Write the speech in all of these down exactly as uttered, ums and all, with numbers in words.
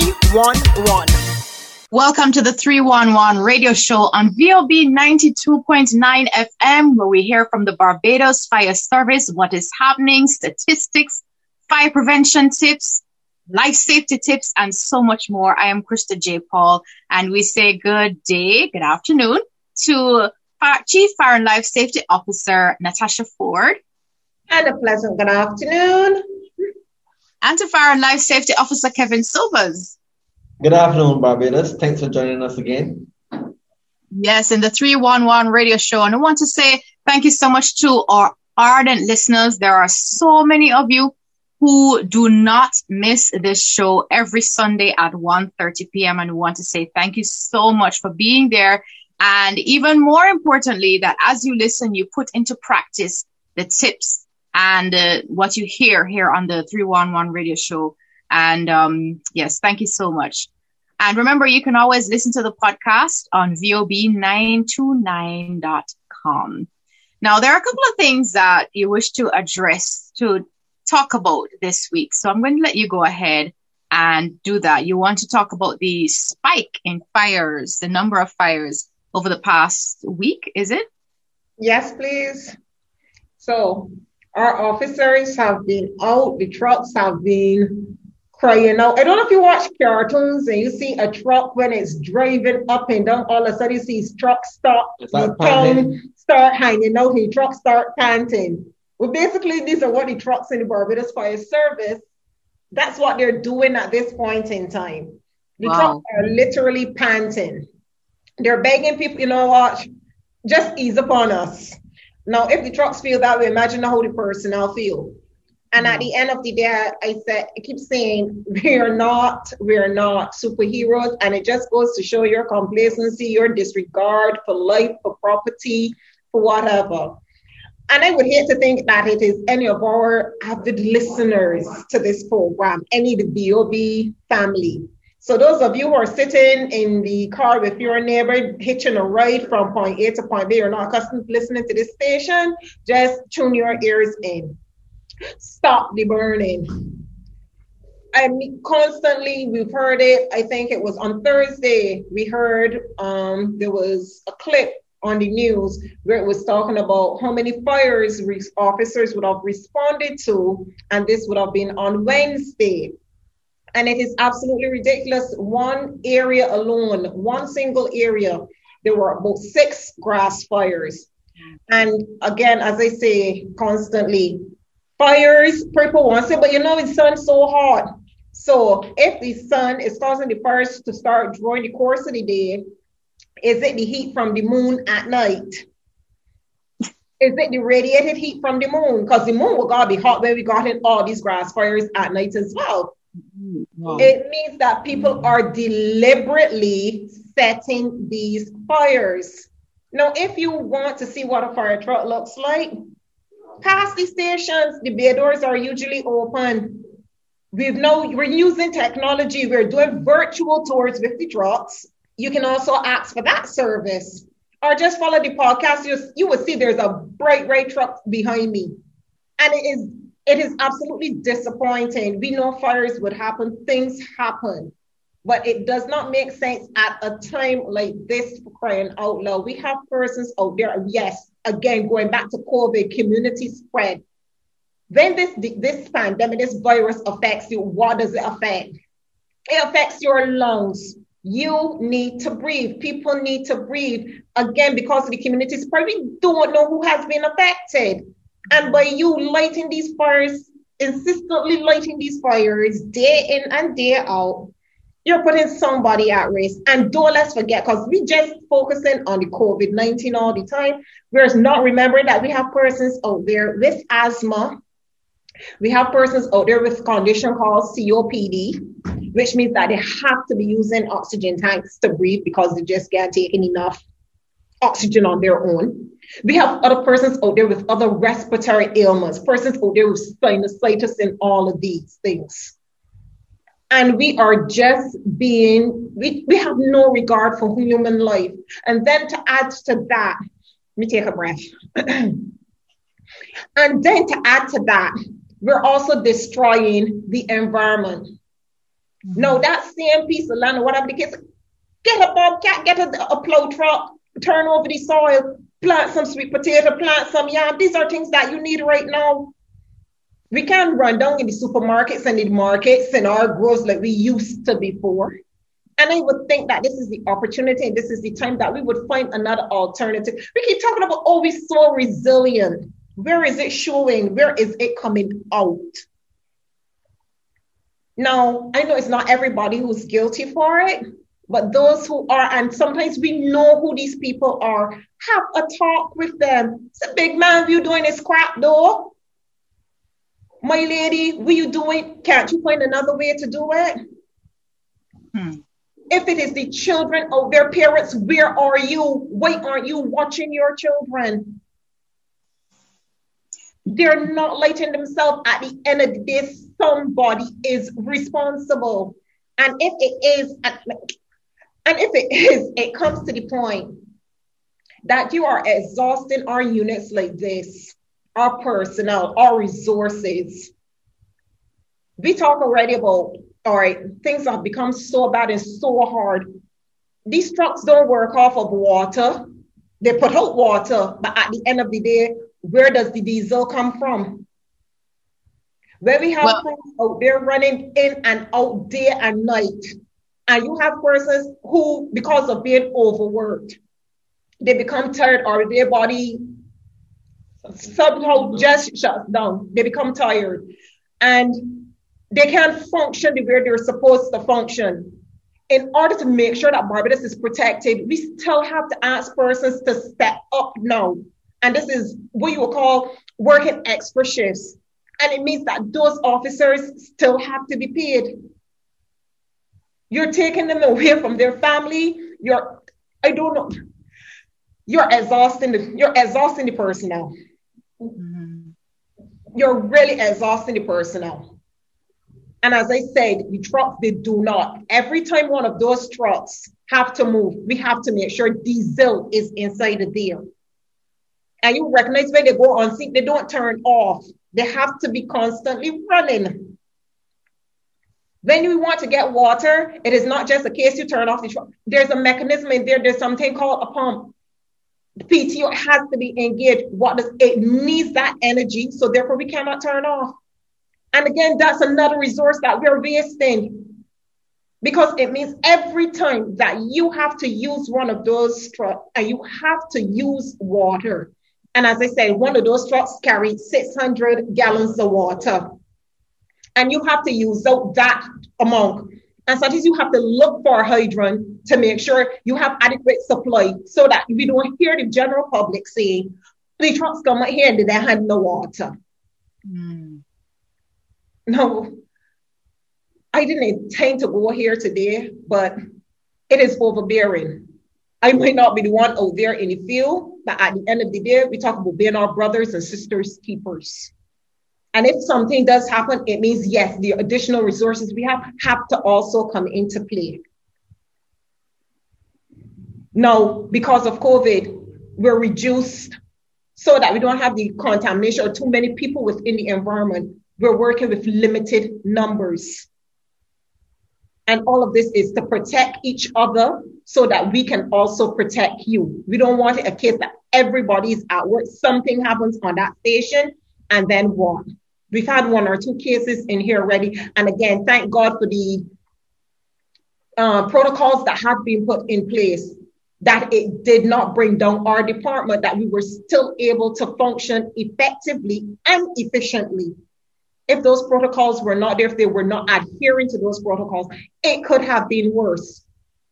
three one one. Welcome to the three one one radio show on V O B ninety-two point nine F M, where we hear from the Barbados Fire Service what is happening, statistics, fire prevention tips, life safety tips, and so much more. I am Krista J. Paul, and we say good day, good afternoon to Chief Fire and Life Safety Officer Natasha Ford. And a pleasant good afternoon. And to Fire and Life Safety Officer Kevin Silvers. Good afternoon, Barbados. Thanks for joining us again. Yes, in the three one one radio show. And I want to say thank you so much to our ardent listeners. There are so many of you who do not miss this show every Sunday at one thirty p.m. And we want to say thank you so much for being there. And even more importantly, that as you listen, you put into practice the tips and uh, what you hear here on the three one one radio show. And um, yes, thank you so much. And remember, you can always listen to the podcast on V O B nine two nine dot com. Now, there are a couple of things that you wish to address, to talk about this week. So I'm going to let you go ahead and do that. You want to talk about the spike in fires, the number of fires over the past week, is it? Yes, please. So our officers have been out, the trucks have been crying out. I don't know if you watch cartoons and you see a truck when it's driving up and down, all of a sudden you see trucks stop, the tongue start hanging out, the trucks start panting. Well, basically, these are what the trucks in the Barbados Fire Service, that's what they're doing at this point in time. The wow. trucks are literally panting. They're begging people, you know what, just ease upon us. Now, if the trucks feel that way, imagine how the personnel feel. And at the end of the day, I said, I keep saying, we're not, we're not superheroes. And it just goes to show your complacency, your disregard for life, for property, for whatever. And I would hate to think that it is any of our avid listeners to this program, any of the V O B family. So those of you who are sitting in the car with your neighbor, hitching a ride from point A to point B, you're not accustomed to listening to this station, just tune your ears in. Stop the burning. I mean, constantly, we've heard it. I think it was on Thursday, we heard um, there was a clip on the news where it was talking about how many fires re- officers would have responded to, and this would have been on Wednesday. And it is absolutely ridiculous. One area alone, one single area, there were about six grass fires. And again, as I say constantly, fires, people want to say, but you know, the sun's so hot. So if the sun is causing the fires to start during the course of the day, is it the heat from the moon at night? Is it the radiated heat from the moon? Because the moon will gotta be hot when we got in all these grass fires at night as well. Wow. It means that people are deliberately setting these fires. Now, if you want to see what a fire truck looks like, past the stations, the bay doors are usually open. We've now, we're using technology. We're doing virtual tours with the trucks. You can also ask for that service or just follow the podcast. You, you will see there's a bright red truck behind me. And it is, it is absolutely disappointing. We know fires would happen. Things happen. But it does not make sense at a time like this, for crying out loud. We have persons out there, yes, again, going back to COVID, community spread. When this, this pandemic, this virus affects you, what does it affect? It affects your lungs. You need to breathe. People need to breathe. Again, because of the community spread, we don't know who has been affected. And by you lighting these fires, insistently lighting these fires day in and day out, you're putting somebody at risk. And don't let's forget, because we just focusing on the COVID nineteen all the time. We're not remembering that we have persons out there with asthma. We have persons out there with a condition called C O P D, which means that they have to be using oxygen tanks to breathe because they just can't take enough oxygen on their own. We have other persons out there with other respiratory ailments, persons out there with sinusitis and all of these things. And we are just being, we, we have no regard for human life. And then to add to that, let me take a breath. And then to add to that, we're also destroying the environment. Mm-hmm. Now that same piece of land or whatever the case, get a bobcat, get a, a plow truck, turn over the soil, plant some sweet potato, plant some yam. These are things that you need right now. We can't run down in the supermarkets and the markets and our groves like we used to before. And I would think that this is the opportunity and this is the time that we would find another alternative. We keep talking about, oh, we're so resilient. Where is it showing? Where is it coming out? Now, I know it's not everybody who's guilty for it, but those who are, and sometimes we know who these people are, have a talk with them. It's a big man, you doing this crap though. My lady, what you doing? Can't you find another way to do it? Hmm. If it is the children of their parents, where are you? Why aren't you watching your children? They're not lighting themselves. At the end of the day, somebody is responsible. And if it is, and if it is, it comes to the point that you are exhausting our units like this, our personnel, our resources. We talk already about, all right, things have become so bad and so hard. These trucks don't work off of water. They put out water, but at the end of the day, where does the diesel come from? Where we have well, crews out there running in and out day and night, and you have persons who, because of being overworked, they become tired or their body somehow just shuts down. They become tired and they can't function the way they're supposed to function. In order to make sure that Barbados is protected, we still have to ask persons to step up now. And this is what you will call working extra shifts. And it means that those officers still have to be paid. You're taking them away from their family. You're, I don't know, you're exhausting the, you're exhausting the personnel. Mm-hmm. You're really exhausting the personnel. And as I said, the trucks, they do not. Every time one of those trucks have to move, we have to make sure diesel is inside the deal. And you recognize when they go on scene, they don't turn off. They have to be constantly running. When you want to get water, it is not just a case you turn off the truck. There's a mechanism in there. There's something called a pump. The P T O has to be engaged. What does it needs that energy, so therefore we cannot turn off. And again, that's another resource that we're wasting, because it means every time that you have to use one of those trucks and you have to use water. And as I said, one of those trucks carry six hundred gallons of water, and you have to use that amount. And sometimes you have to look for a hydrant to make sure you have adequate supply, so that we don't hear the general public saying, the trucks come out here and they have no water. Mm. No, I didn't intend to go here today, but it is overbearing. I might not be the one out there in the field, but at the end of the day, we talk about being our brothers and sisters keepers. And if something does happen, it means, yes, the additional resources we have have to also come into play. Now, because of COVID, we're reduced so that we don't have the contamination or too many people within the environment. We're working with limited numbers. And all of this is to protect each other so that we can also protect you. We don't want it a case that everybody's at work, something happens on that station, and then what? We've had one or two cases in here already. And again, thank God for the uh, protocols that have been put in place, that it did not bring down our department, that we were still able to function effectively and efficiently. If those protocols were not there, if they were not adhering to those protocols, it could have been worse.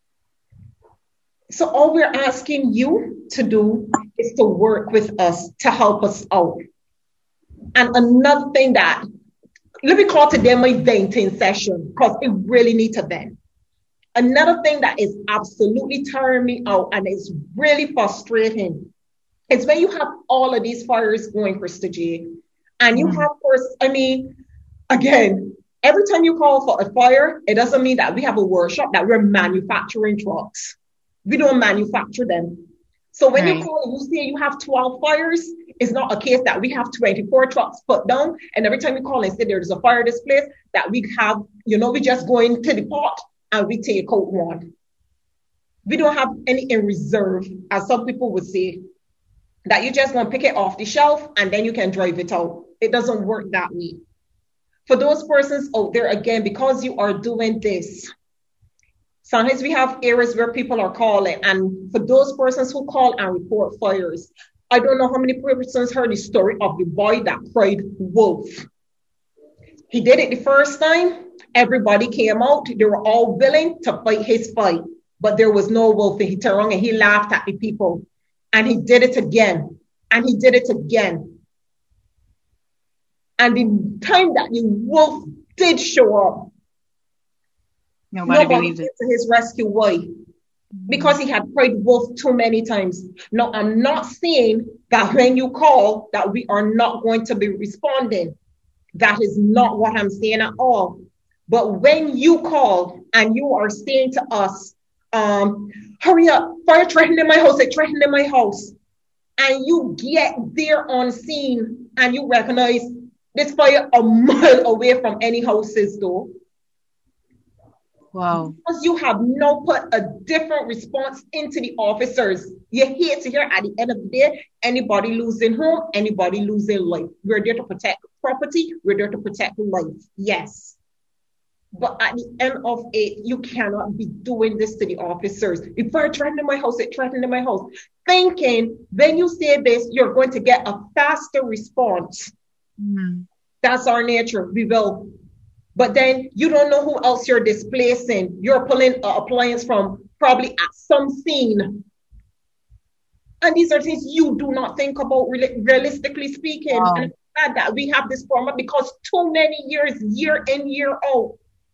So all we're asking you to do is to work with us to help us out. And another thing that, let me call today my venting session, because it really needs to vent. Another thing that is absolutely tiring me out and is really frustrating is when you have all of these fires going, Krista J. And you mm-hmm. have, first, I mean, again, every time you call for a fire, it doesn't mean that we have a workshop, that we're manufacturing trucks. We don't manufacture them. So when right. you call and you say you have twelve fires, it's not a case that we have twenty-four trucks put down. And every time you call and say there's a fire this place, that we have You know, we just go into the pot and we take out one. We don't have any in reserve, as some people would say, that you just want to pick it off the shelf and then you can drive it out. It doesn't work that way. For those persons out there, again, because you are doing this, sometimes we have areas where people are calling, and for those persons who call and report fires, I don't know how many persons heard the story of the boy that cried wolf. He did it the first time. Everybody came out. They were all willing to fight his fight, but there was no wolf. And he turned around and he laughed at the people. And he did it again. And he did it again. And the time that the wolf did show up, nobody, nobody believed it. To his rescue. Why? Because he had cried wolf too many times. Now, I'm not saying that when you call that we are not going to be responding. That is not what I'm saying at all. But when you call and you are saying to us, um, hurry up, fire threatened in my house, it threatened in my house. And you get there on scene and you recognize this fire a mile away from any houses though. Wow. Because you have now put a different response into the officers. You hate to hear at the end of the day, anybody losing home, anybody losing life. We're there to protect property. We're there to protect life. Yes. But at the end of it, you cannot be doing this to the officers. If I threatened in my house, it threatened in my house. Thinking when you say this, you're going to get a faster response. Mm-hmm. That's our nature. We will. But then you don't know who else you're displacing. You're pulling an appliance from probably at some scene. And these are things you do not think about really, realistically speaking. Wow. And it's sad that we have this format because too many years, year in, year out,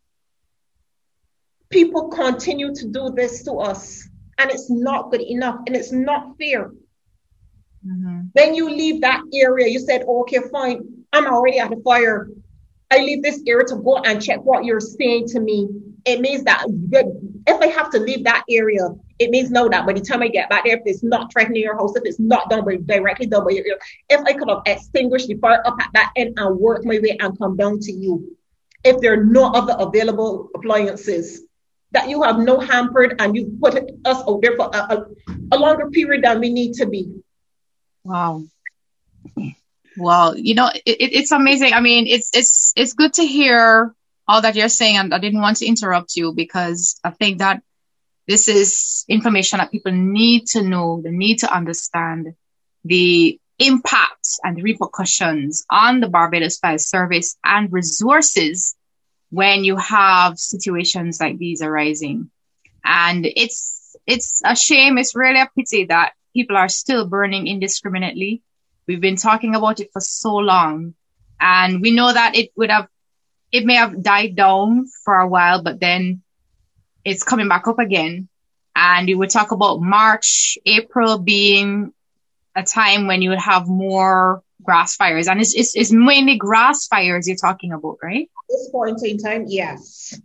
people continue to do this to us. And it's not good enough. And it's not fair. Mm-hmm. Then you leave that area. You said, okay, fine. I'm already at the fire. I leave this area to go and check what you're saying to me. It means that if I have to leave that area, it means no that by the time I get back there, if it's not threatening your house, if it's not done by directly done by your area, if I could have extinguished the fire up at that end and work my way and come down to you, if there are no other available appliances, that you have no hampered and you put us out there for a, a, a longer period than we need to be. Wow. Well, you know, it, it, it's amazing. I mean, it's it's it's good to hear all that you're saying, and I didn't want to interrupt you because I think that this is information that people need to know. They need to understand the impact and the repercussions on the Barbados Fire Service and resources when you have situations like these arising. And it's it's a shame. It's really a pity that people are still burning indiscriminately. We've been talking about it for so long, and we know that it would have, it may have died down for a while, but then it's coming back up again. And we would talk about March, April being a time when you would have more grass fires. And it's, it's, it's mainly grass fires you're talking about, right? At this point in time, yes.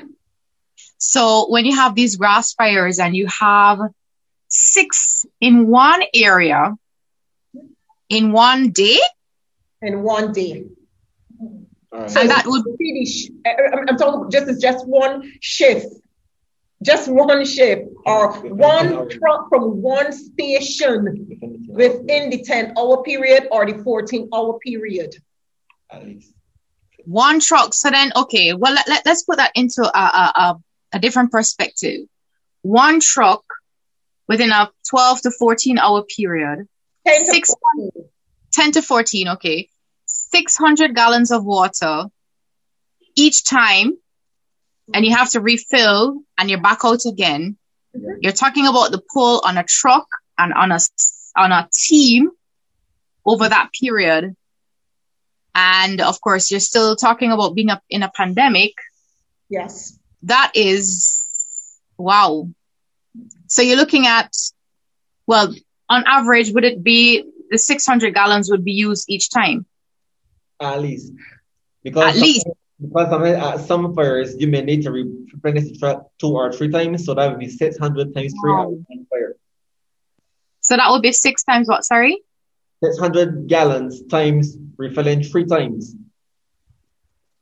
So when you have these grass fires and you have six in one area, in one day? In one day. Right. So and that would finish. I'm talking just it's just one shift. Just one shift or one truck from one station within the ten hour period or the fourteen hour period. At least. One truck. So then, okay, well, let, let, let's put that into a, a, a, a different perspective. One truck within a twelve to fourteen hour period. ten to fourteen. ten to fourteen, okay. six hundred gallons of water each time, and you have to refill and you're back out again. Mm-hmm. You're talking about the pull on a truck and on a, on a team over that period. And of course, you're still talking about being up in a pandemic. Yes. That is, wow. So you're looking at, well, on average, would it be the six hundred gallons would be used each time? At least. Because At some, least. Because some, uh, some fires, you may need to replenish the truck two or three times. So that would be six hundred times three wow. hours on fire. So that would be six times what, sorry? six hundred gallons times refilling three times.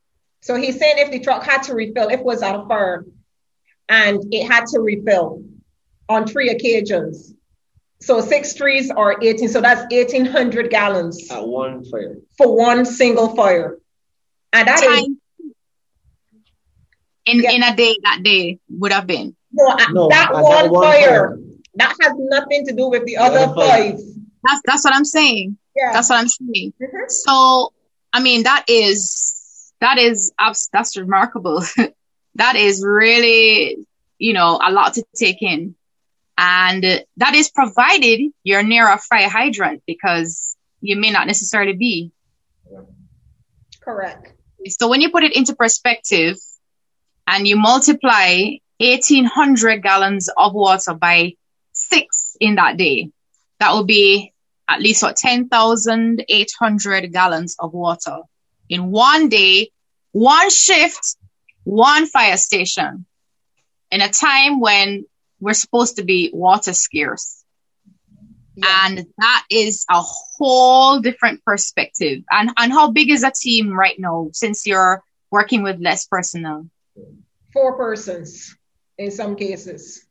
So he's saying if the truck had to refill, if it was at a fire and it had to refill on three occasions. So six trees are eighteen. So that's eighteen hundred gallons. At one fire. For one single fire. And that Time. is. In, yeah. in a day, that day would have been. No, no that, one that one fire, fire. That has nothing to do with the, the other, other five. That's, that's what I'm saying. Yeah. That's what I'm saying. Mm-hmm. So, I mean, that is, that is, that's remarkable. That is really, you know, a lot to take in. And that is provided you're near a fire hydrant, because you may not necessarily be. Correct. So when you put it into perspective and you multiply eighteen hundred gallons of water by six in that day, that will be at least what, ten thousand eight hundred gallons of water in one day, one shift, one fire station, in a time when we're supposed to be water scarce. Yeah. And that is a whole different perspective. And, and how big is a team right now, since you're working with less personnel? Four persons in some cases.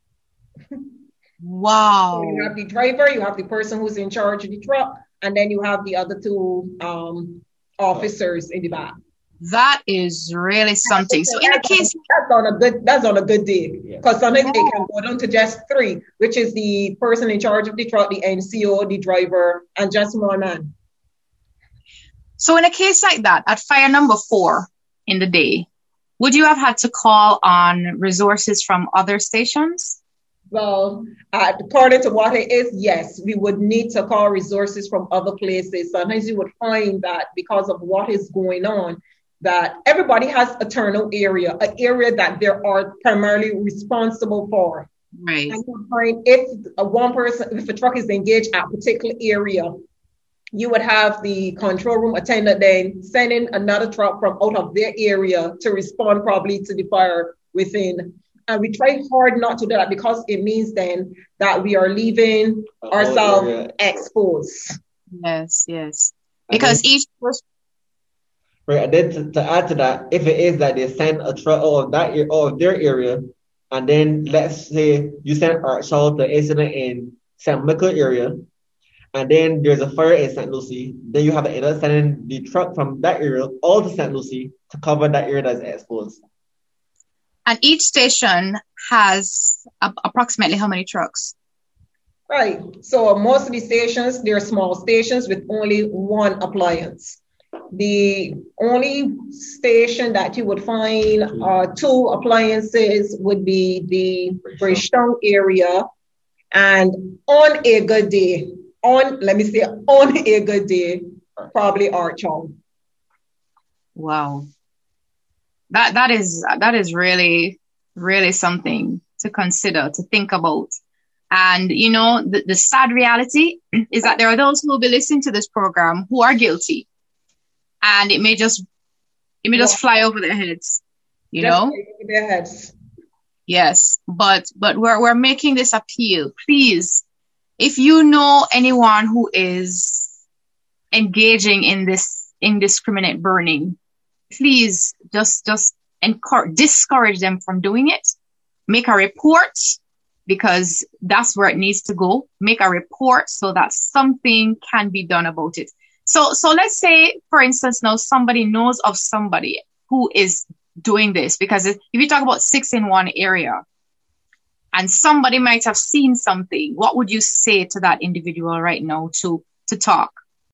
Wow. So you have the driver, you have the person who's in charge of the truck, and then you have the other two um, officers in the back. That is really something. So in a case, that's on a good that's on a good day, because sometimes it can go down to just three, which is the person in charge of the truck, the N C O, the driver, and just one man. So in a case like that, at fire number four in the day, would you have had to call on resources from other stations? Well, uh, according to what it is, yes, we would need to call resources from other places. Sometimes you would find that because of what is going on, that everybody has a turnout area, an area that they are primarily responsible for. Right. And you find if a one person, if a truck is engaged at a particular area, you would have the control room attendant then sending another truck from out of their area to respond probably to the fire within. And we try hard not to do that, because it means then that we are leaving oh, ourselves yeah. exposed. Yes, yes. Because then, each person. Right, and then to, to add to that, if it is that they send a truck out of that out of their area, and then let's say you send a child to incident in Saint Michael area, and then there's a fire in Saint Lucie, then you have to end up sending the truck from that area all to Saint Lucie to cover that area that's exposed. And each station has a- approximately how many trucks? Right. So most of the stations, they're small stations with only one appliance. The only station that you would find uh, two appliances would be the Bridgetown area. And on a good day, on, let me say, on a good day, probably Archon. Wow. That that is that is really, really something to consider, to think about. And, you know, the, the sad reality is that there are those who will be listening to this program who are guilty. And it may just it may yeah. just fly over their heads, you just know? Over their heads. Yes. But but we're we're making this appeal. Please, if you know anyone who is engaging in this indiscriminate burning, please just, just encourage, discourage them from doing it. Make a report, because that's where it needs to go. Make a report so that something can be done about it. So, so let's say, for instance, now somebody knows of somebody who is doing this, because if you talk about six in one area and somebody might have seen something, what would you say to that individual right now to, to talk?